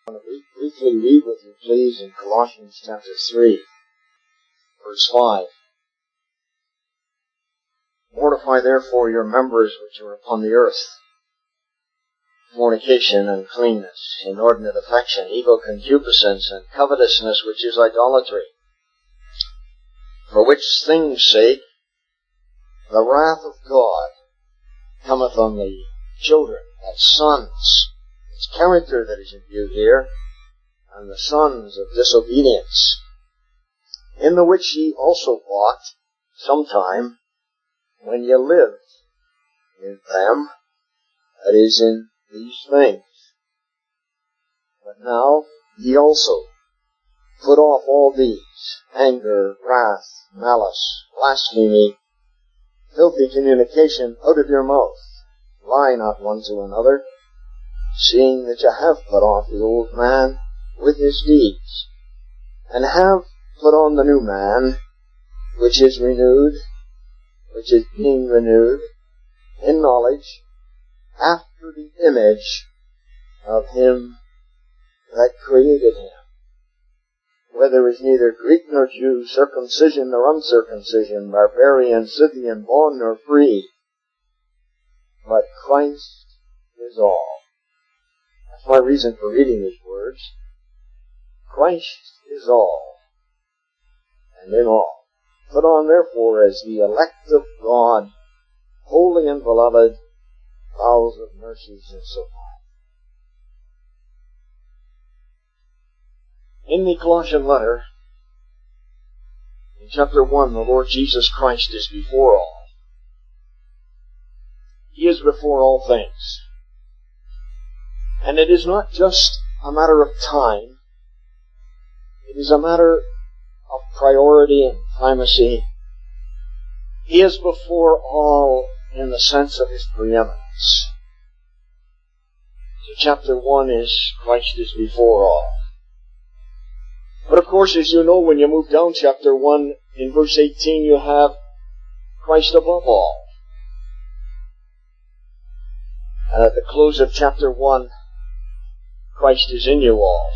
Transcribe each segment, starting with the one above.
I want to briefly read with you, please, in Colossians chapter 3, verse 5. Mortify therefore your members which are upon the earth, fornication, uncleanness, inordinate affection, evil concupiscence, and covetousness, which is idolatry. For which things' sake the wrath of God cometh on the children, that's sons. It's character that is in view here, and the sons of disobedience, in the which ye also walked sometime when ye lived in them, that is, in these things. But now ye also put off all these: anger, wrath, malice, blasphemy, filthy communication out of your mouth. Lie not one to another, seeing that ye have put off the old man with his deeds, and have put on the new man, which is being renewed in knowledge, after the image of him that created him. Where there is neither Greek nor Jew, circumcision nor uncircumcision, barbarian, Scythian, bond nor free, but Christ is all. That's my reason for reading these words. Christ is all, and in all. Put on therefore as the elect of God, holy and beloved, bowels of mercies and so on. In the Colossian letter, in chapter 1, the Lord Jesus Christ is before all. He is before all things. And it is not just a matter of time. It is a matter of priority and primacy. He is before all in the sense of his preeminence. So chapter 1 is Christ is before all. But of course, as you know, when you move down chapter 1, in verse 18, you have Christ above all. And at the close of chapter 1, Christ is in you all.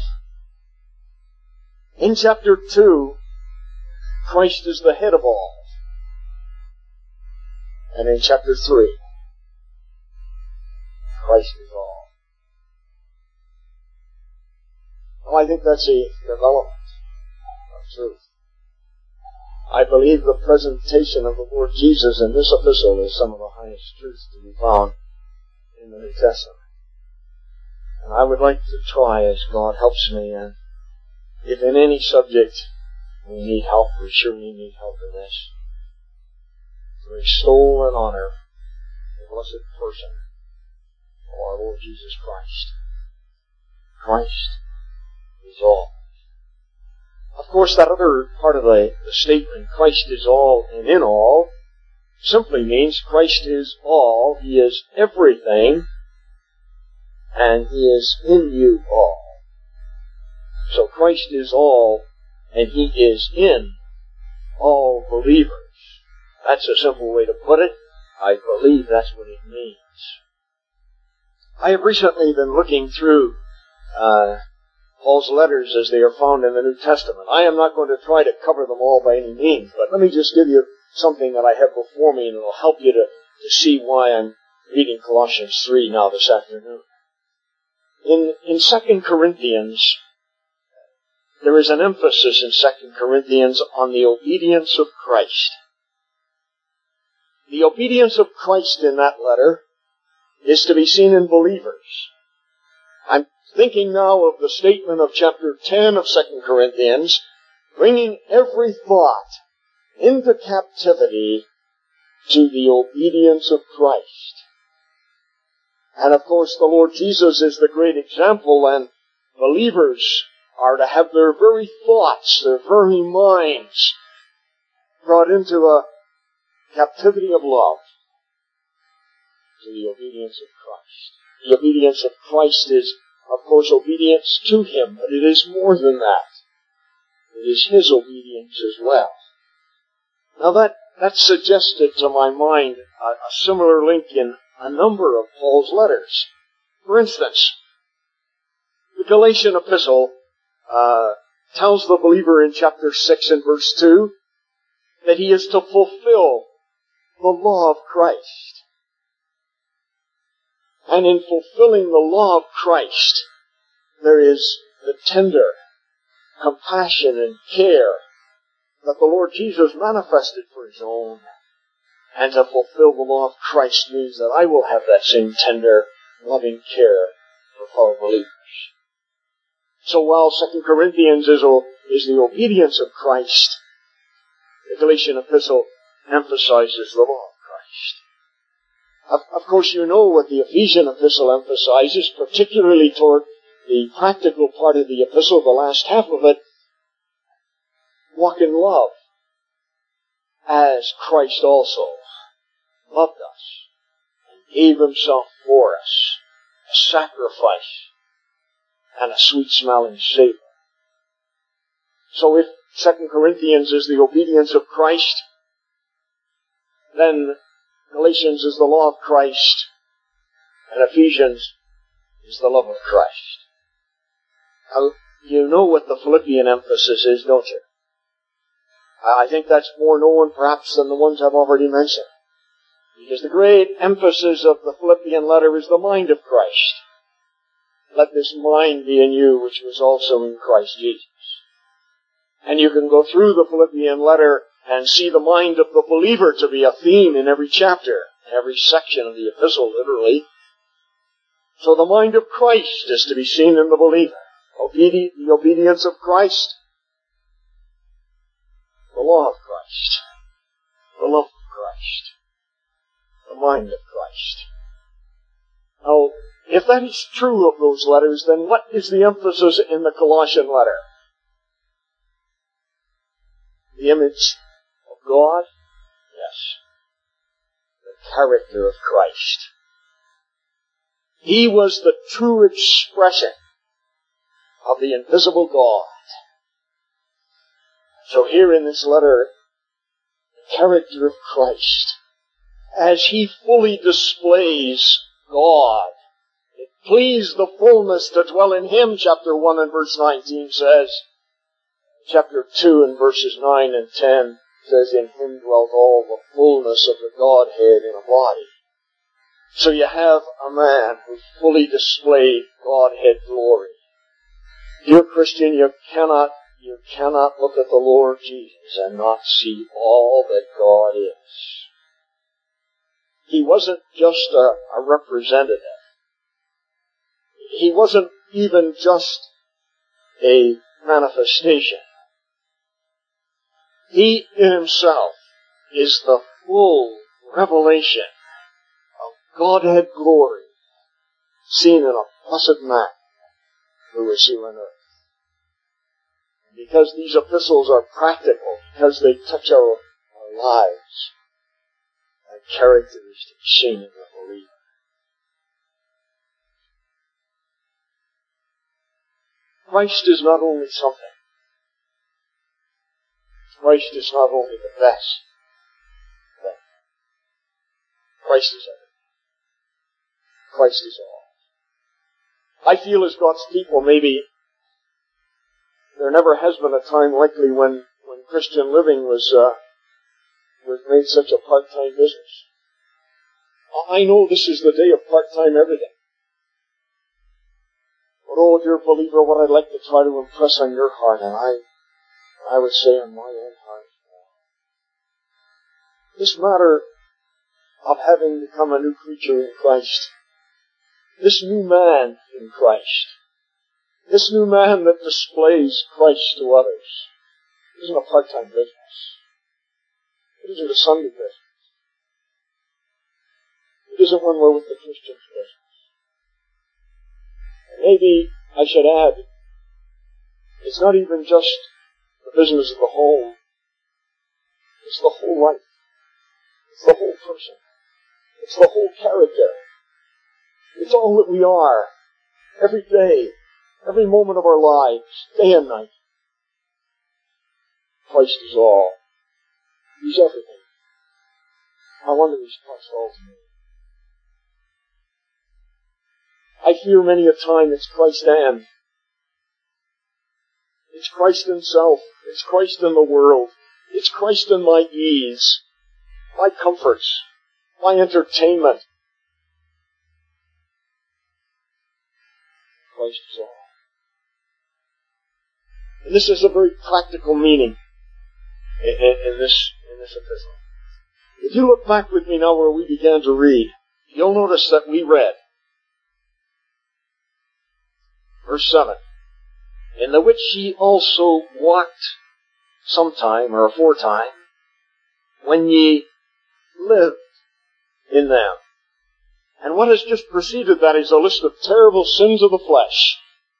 In chapter 2, Christ is the head of all. And in chapter 3, Christ is all. Well, I think that's a development of truth. I believe the presentation of the Lord Jesus in this epistle is some of the highest truths to be found in the New Testament. And I would like to try, as God helps me, and if in any subject we need help, we surely need help in this, to extol and honor the blessed person of our Lord Jesus Christ. Christ is all. Of course, that other part of the statement, Christ is all and in all, simply means Christ is all, He is everything, and He is in you all. So Christ is all, and He is in all believers. That's a simple way to put it. I believe that's what it means. I have recently been looking through Paul's letters as they are found in the New Testament. I am not going to try to cover them all by any means, but let me just give you something that I have before me, and it will help you to see why I'm reading Colossians 3 now this afternoon. In 2 Corinthians, there is an emphasis in 2 Corinthians on the obedience of Christ. The obedience of Christ in that letter is to be seen in believers. I'm thinking now of the statement of chapter 10 of 2 Corinthians, bringing every thought into captivity to the obedience of Christ. And of course, the Lord Jesus is the great example, and believers are to have their very thoughts, their very minds brought into a captivity of love to the obedience of Christ. The obedience of Christ is, of course, obedience to Him, but it is more than that. It is His obedience as well. Now that suggested to my mind a similar link in a number of Paul's letters. For instance, the Galatian epistle tells the believer in chapter 6 and verse 2 that he is to fulfill the law of Christ. And in fulfilling the law of Christ, there is the tender compassion and care that the Lord Jesus manifested for His own. And to fulfill the law of Christ means that I will have that same tender, loving care for fellow believers. So while 2 Corinthians is the obedience of Christ, the Galatian epistle emphasizes the law of Christ. Of course, you know what the Ephesian epistle emphasizes, particularly toward the practical part of the epistle, the last half of it. Walk in love, as Christ also loved us and gave Himself for us, a sacrifice and a sweet-smelling savor. So if 2 Corinthians is the obedience of Christ, then Galatians is the law of Christ, and Ephesians is the love of Christ. Now, you know what the Philippian emphasis is, don't you? I think that's more known perhaps than the ones I've already mentioned. Because the great emphasis of the Philippian letter is the mind of Christ. Let this mind be in you, which was also in Christ Jesus. And you can go through the Philippian letter and see the mind of the believer to be a theme in every chapter, every section of the epistle, literally. So the mind of Christ is to be seen in the believer. The obedience of Christ, the law of Christ, the love of Christ, the mind of Christ. Now, if that is true of those letters, then what is the emphasis in the Colossian letter? The image of God? Yes. The character of Christ. He was the true expression of the invisible God. So here in this letter, the character of Christ, as He fully displays God, it pleased the fullness to dwell in Him, chapter 1 and verse 19 says. Chapter 2 and verses 9 and 10 says, in Him dwelt all the fullness of the Godhead in a body. So you have a man who fully displayed Godhead glory. Dear Christian, you cannot look at the Lord Jesus and not see all that God is. He wasn't just a representative. He wasn't even just a manifestation. He in Himself is the full revelation of Godhead glory seen in a blessed man who was here on earth. Because these epistles are practical, because they touch our lives, and characteristics seen in the believer. Christ is not only something. Christ is not only the best thing. Christ is everything. Christ is all. I feel as God's people, maybe there never has been a time likely when Christian living was made such a part-time business. I know this is the day of part-time everything. But oh, dear believer, what I'd like to try to impress on your heart, and I would say on my own heart, this matter of having become a new creature in Christ, this new man in Christ, this new man that displays Christ to others, isn't a part-time business. It isn't a Sunday business. It isn't when we're with the Christian's business. And maybe I should add, it's not even just the business of the home. It's the whole life. It's the whole person. It's the whole character. It's all that we are. Every day. Every moment of our lives. Day and night. Christ is all. He's everything. I wonder He's Christ all to me. I fear many a time it's Christ and It's Christ himself. It's Christ in the world. It's Christ in my ease, my comforts, my entertainment. Christ is all. And this is a very practical meaning in this epistle. If you look back with me now where we began to read, you'll notice that we read verse 7, in the which ye also walked sometime or aforetime, when ye lived in them. And what has just preceded that is a list of terrible sins of the flesh.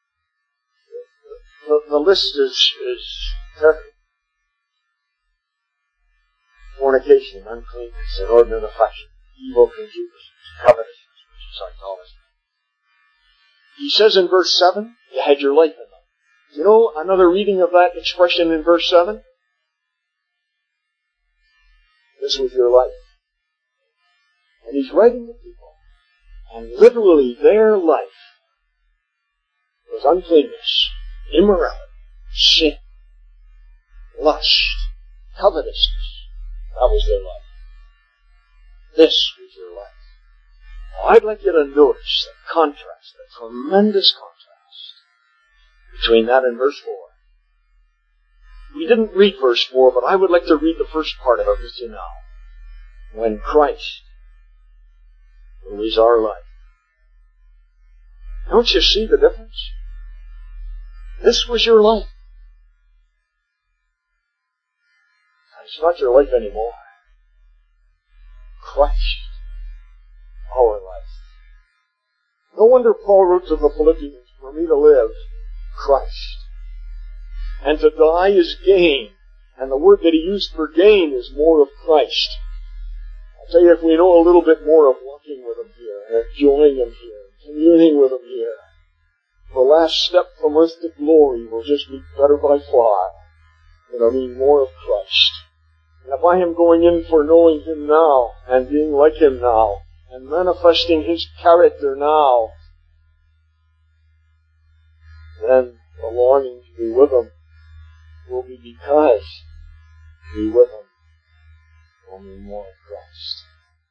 The list is terrible. Fornication, uncleanness, inordinate affection, evil concupiscence, covetousness, which is idolatry. He says in verse 7, you had your life in them. You know another reading of that expression in verse 7? This was your life. And he's writing to people. And literally their life was uncleanness, immorality, sin, lust, covetousness. That was their life. This was your life. Now, I'd like you to notice the contrast, the tremendous contrast between that and verse 4. We didn't read verse 4, but I would like to read the first part of it with you now. When Christ, who is our life. Don't you see the difference? This was your life. It's not your life anymore. Christ, our life. No wonder Paul wrote to the Philippians, for me to live, Christ. And to die is gain. And the word that he used for gain is more of Christ. I'll tell you, if we know a little bit more of walking with him here, and enjoying him here, and communing with him here, the last step from earth to glory will just be better by far. It'll mean more of Christ. And if I am going in for knowing him now, and being like him now, and manifesting his character now, then the longing to be with him will be because to be with him will mean more of Christ.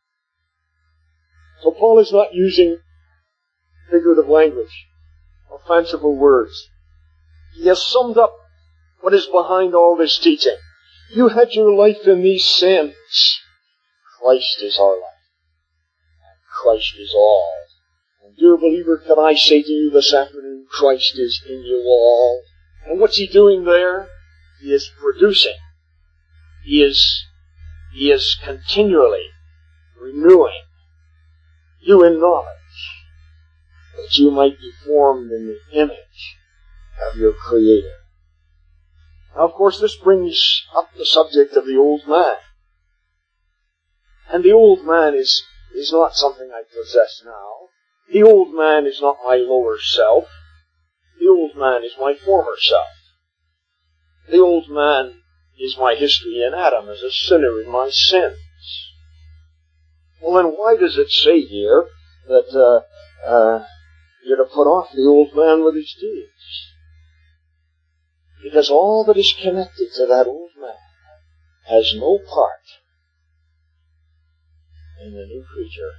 So Paul is not using figurative language or fanciful words. He has summed up what is behind all this teaching. You had your life in these sins. Christ is our life. And Christ is all. And dear believer, can I say to you this afternoon, Christ is in you all. And what's he doing there? He is producing. He is continually renewing you in knowledge, that you might be formed in the image of your Creator. Now, of course, this brings up the subject of the old man. And the old man is not something I possess now. The old man is not my lower self. The old man is my former self. The old man is my history in Adam as a sinner in my sins. Well, then why does it say here that you're to put off the old man with his deeds? Because all that is connected to that old man has no part in the new creature.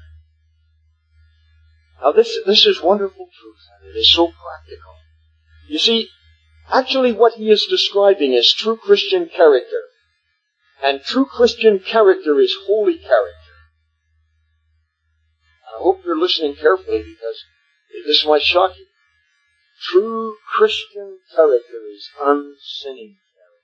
Now this is wonderful truth, and it is so practical. You see, actually what he is describing is true Christian character. And true Christian character is holy character. I hope you're listening carefully, because this might shock you. True Christian character is unsinning character.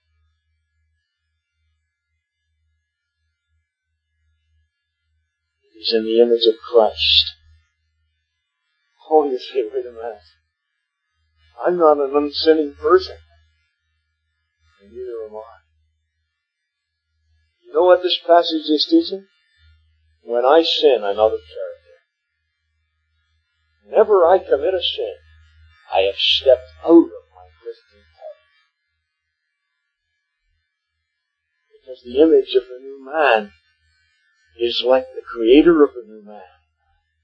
It is in the image of Christ. Oh, you say, wait a minute. I'm not an unsinning person. And neither am I. You know what this passage is teaching? When I sin, I'm out of character. Whenever I commit a sin, I have stepped out of my Christian character. Because the image of the new man is like the Creator of the new man.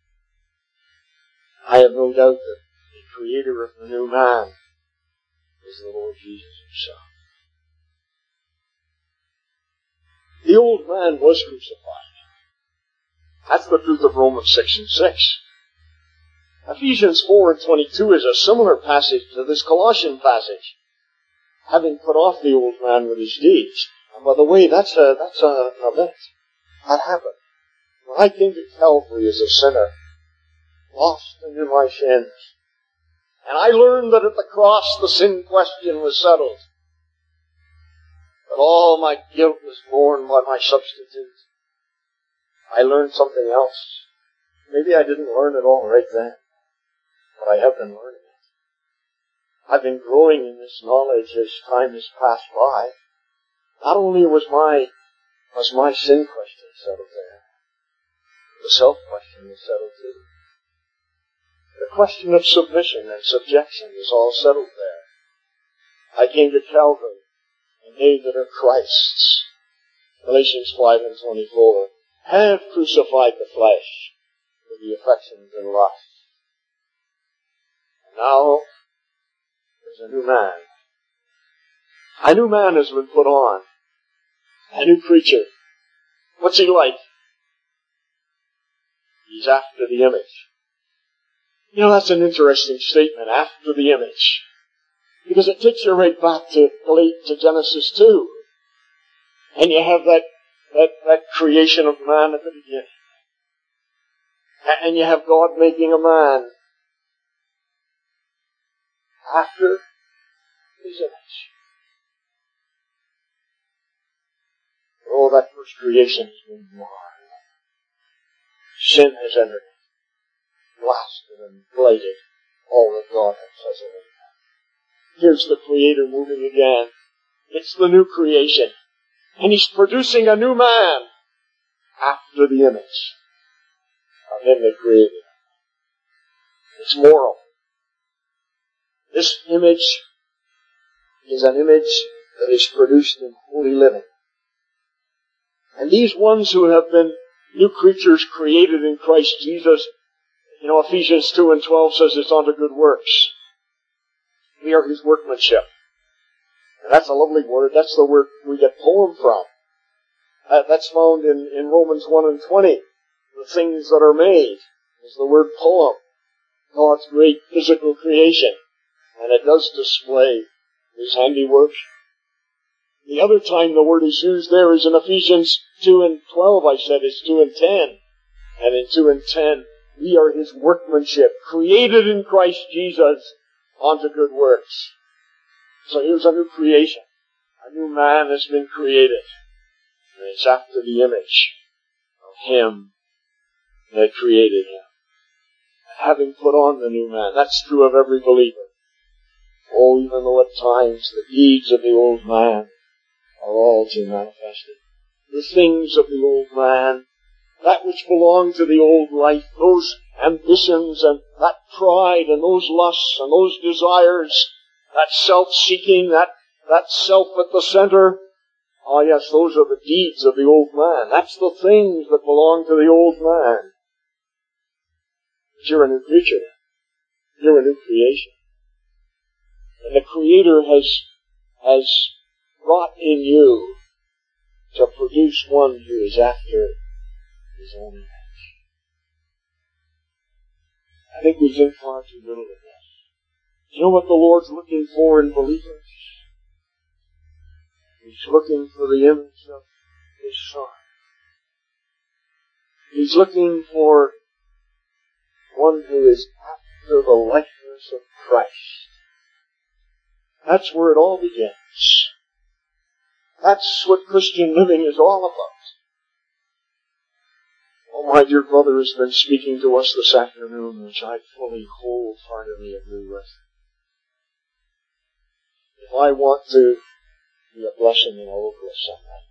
I have no doubt that the Creator of the new man is the Lord Jesus himself. The old man was crucified. That's the truth of Romans 6 and 6. Ephesians 4 and 22 is a similar passage to this Colossian passage. Having put off the old man with his deeds. And by the way, that's an event. That happened. When I came to Calvary as a sinner, lost into my sins, and I learned that at the cross the sin question was settled. That all my guilt was borne by my substitute. I learned something else. Maybe I didn't learn it all right then, but I have been learning it. I've been growing in this knowledge as time has passed by. Not only was my sin question settled there, the self question was settled too. The question of submission and subjection is all settled there. I came to Calvary, and they that are Christ's, Galatians 5 and 24, have crucified the flesh with the affections and lusts. And now, there's a new man. A new man has been put on. A new creature. What's he like? He's after the image. You know, that's an interesting statement, after the image. Because it takes you right back to Genesis 2. And you have that creation of man at the beginning. And you have God making a man after his image. Oh, that first creation has been marred. Sin has entered it, blasted and blighted all that God has preserved. Here's the Creator moving again. It's the new creation. And He's producing a new man after the image of Him that created him. It's moral. This image is an image that is produced in holy living. And these ones who have been new creatures created in Christ Jesus, you know, Ephesians 2 and 12 says it's unto good works. We are His workmanship. And that's a lovely word. That's the word we get poem from. That's found in Romans 1 and 20. The things that are made is the word poem. God's great physical creation. And it does display His handiwork. The other time the word is used there is in Ephesians 2 and 12, I said. It's 2 and 10. And in 2 and 10, we are His workmanship, created in Christ Jesus unto good works. So here's a new creation. A new man has been created. And it's after the image of Him that created him. Having put on the new man. That's true of every believer. Oh, even though at times the deeds of the old man are all too manifested. The things of the old man, that which belonged to the old life, those ambitions and that pride and those lusts and those desires, that self-seeking, that self at the center. Oh yes, those are the deeds of the old man. That's the things that belong to the old man. But you're a new creature. You're a new creation. And the Creator has brought in you to produce one who is after His own image. I think we think far too little of this. Do you know what the Lord's looking for in believers? He's looking for the image of His Son. He's looking for one who is after the likeness of Christ. That's where it all begins. That's what Christian living is all about. Oh, my dear brother has been speaking to us this afternoon, which I fully, wholeheartedly agree with. If I want to be a blessing in a local assembly,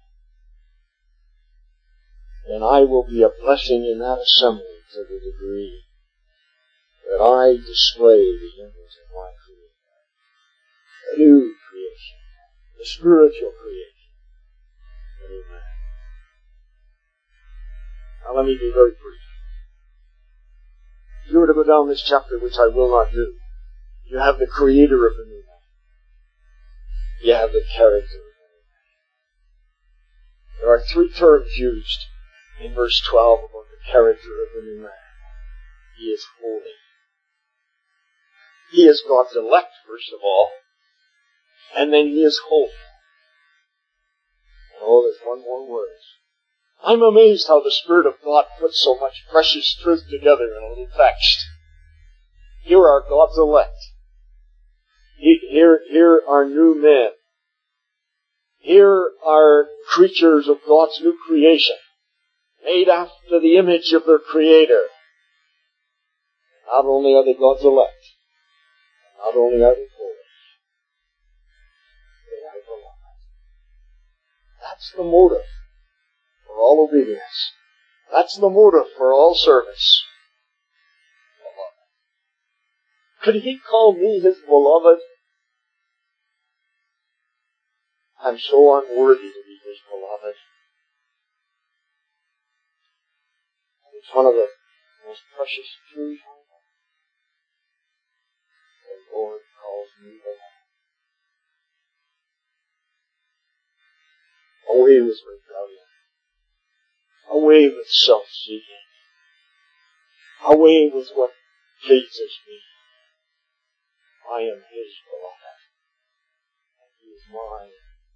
then I will be a blessing in that assembly to the degree that I display the image of my Creator. The new creation. The spiritual creation. The new man. Now let me be very brief. If you were to go down this chapter, which I will not do, you have the Creator of the new man. you have the character. There are three terms used in verse 12 about the character of the new man. He is holy. He is God's elect, first of all, and then he is holy. Oh, there's one more word. I'm amazed how the Spirit of God puts so much precious truth together in a little text. Here are God's elect. Here are new men. Here are creatures of God's new creation, made after the image of their Creator. Not only are they God's elect, not only are they holy, they are beloved. That's the motive for all obedience. That's the motive for all service. Beloved. Could he call me his beloved? I'm so unworthy to be his beloved. It's one of the most precious truths. The Lord calls me beloved. Away with rebellion. Away with self-seeking. Away with what pleases me. I am his beloved. And he is mine.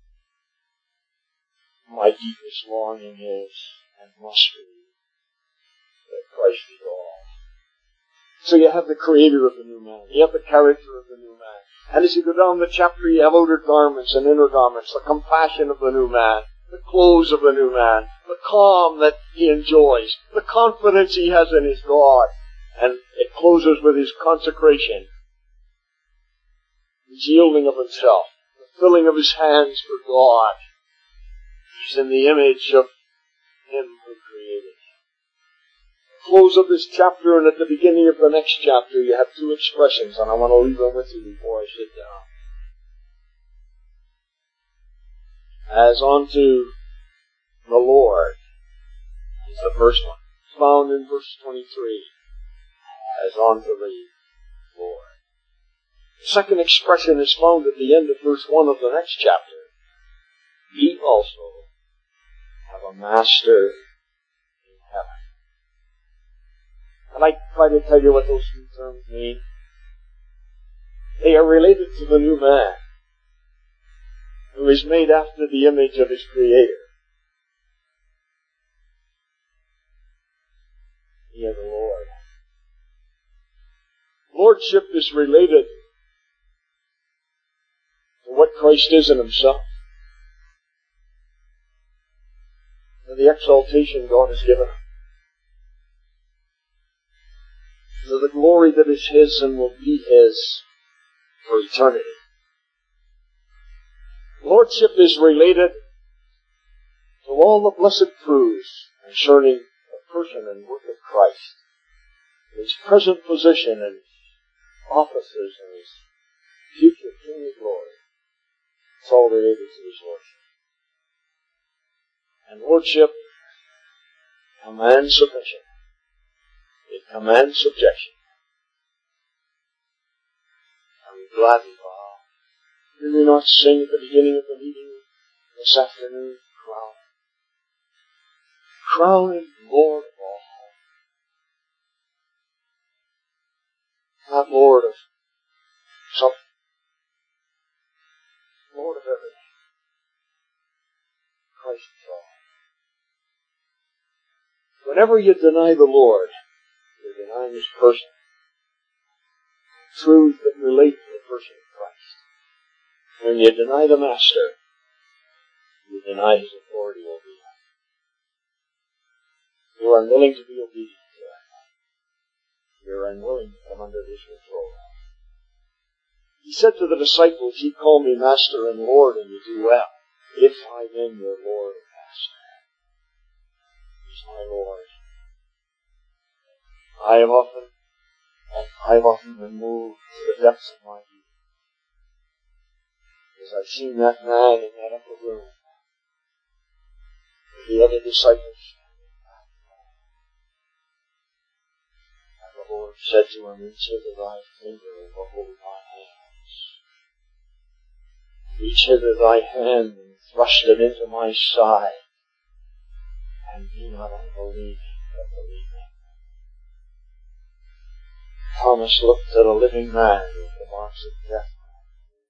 My deepest longing is, and must be, that Christ be all. So you have the creator of the new man. You have the character of the new man. And as you go down the chapter, you have outer garments and inner garments, the compassion of the new man, the clothes of the new man, the calm that he enjoys, the confidence he has in his God. And it closes with his consecration, his yielding of himself, the filling of his hands for God. He's in the image of him who created. Close of this chapter and at the beginning of the next chapter you have two expressions, and I want to leave them with you before I sit down. As unto the Lord is the first one, found in verse 23. As unto the Lord. The second expression is found at the end of verse 1 of the next chapter. Ye also have a master in heaven. And I try to tell you what those two terms mean. They are related to the new man, who is made after the image of his Creator. Ye are the Lord. Lordship is related to what Christ is in himself, to the exaltation God has given him, to the glory that is his and will be his for eternity. Lordship is related to all the blessed truths concerning the person and work of Christ, his present position and his offices and his future kingly glory. It's all related to his lordship. And lordship commands submission. It commands subjection. And we gladly bow. Did we not sing at the beginning of the meeting this afternoon? Crowning Lord of all. Not Lord of something. Lord of everything. Christ is all. Whenever you deny the Lord, you're denying his person. Truths that relate to the person of Christ. When you deny the Master, you deny his authority over you. You are unwilling to be obedient to him. You are unwilling to come under his control. He said to the disciples, ye call me Master and Lord, and you do well. If I then your Lord and Master, he's my Lord. I've often been moved to the depths of my being as I've seen that man in that upper room with the other disciples. And the Lord said to him, reach hither thy finger and behold my hands. Reach hither thy hand and thrust it into my side, and be not unbelieving, but believing. Thomas looked at a living man with the marks of death